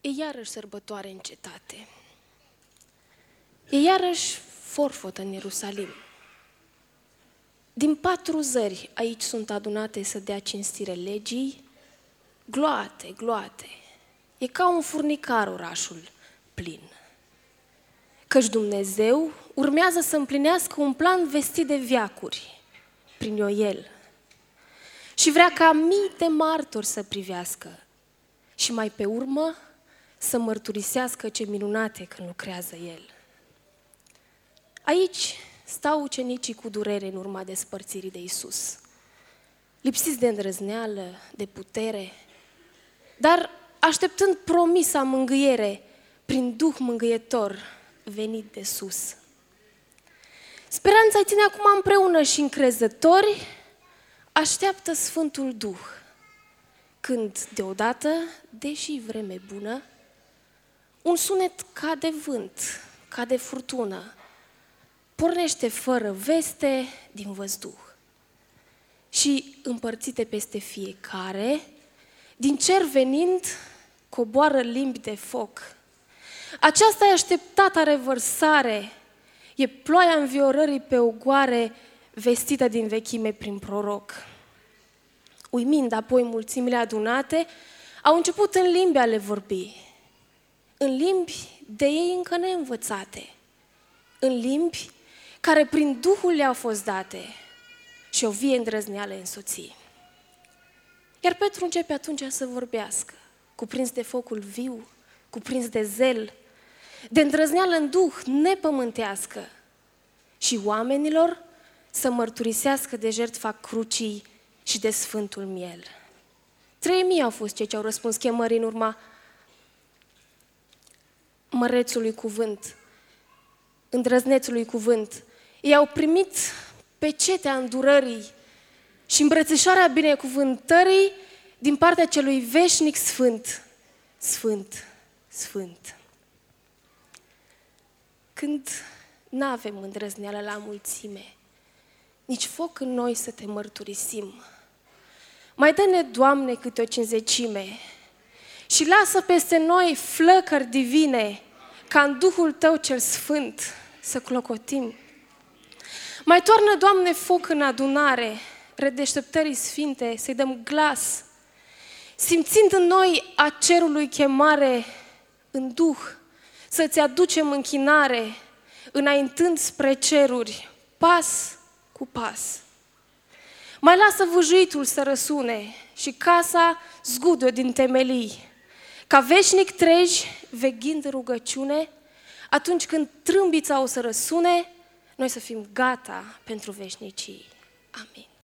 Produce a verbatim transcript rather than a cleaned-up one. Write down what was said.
E iarăși sărbătoare în cetate. E iarăși forfot în Ierusalim. Din patru zări aici sunt adunate să dea cinstire legii, gloate, gloate. E ca un furnicar orașul plin. Căci Dumnezeu urmează să împlinească un plan vestit de veacuri prin Ioel. Și vrea ca mii de martori să privească și mai pe urmă să mărturisească ce minunate când lucrează El. Aici stau ucenicii cu durere în urma despărțirii de Iisus, lipsiți de îndrăzneală, de putere, dar așteptând promisa mângâiere prin Duh mângâietor venit de sus. Speranța îi ține acum împreună și încrezători așteaptă Sfântul Duh, când deodată, deși vreme bună, un sunet ca de vânt, ca de furtună, pornește fără veste din văzduh. Și împărțite peste fiecare, din cer venind, coboară limbi de foc. Aceasta e așteptata revărsare, e ploaia înviorării pe ogoare, vestită din vechime prin proroc. Uimind apoi mulțimile adunate, au început în limbi a le vorbi, în limbi de ei încă neînvățate, în limbi care prin Duhul le-au fost date și o vie îndrăzneală însoții. Iar Petru începe atunci să vorbească, cuprins de focul viu, cuprins de zel, de îndrăzneală în Duh nepământească și oamenilor să mărturisească de jertfa crucii și de Sfântul Miel. Trei mii au fost cei ce au răspuns chemării în urma mărețului cuvânt, îndrăznețului cuvânt. Ei au primit pecetea îndurării și îmbrățișarea binecuvântării din partea celui veșnic sfânt, sfânt, sfânt. Când n-avem îndrăzneală la mulțime, nici foc în noi să te mărturisim, mai dă-ne, Doamne, câte o cinzecime și lasă peste noi flăcări divine, ca în Duhul Tău cel Sfânt să clocotim. Mai toarnă, Doamne, foc în adunare, redeșteptării sfinte, să-i dăm glas, simțind în noi a cerului chemare în Duh, să-ți aducem închinare, înaintând spre ceruri, pas cu pas. Mai lasă vâjuitul să răsune și casa zgude din temelii, ca veșnic treji, veghind rugăciune, atunci când trâmbița o să răsune, noi să fim gata pentru veșnicii. Amin.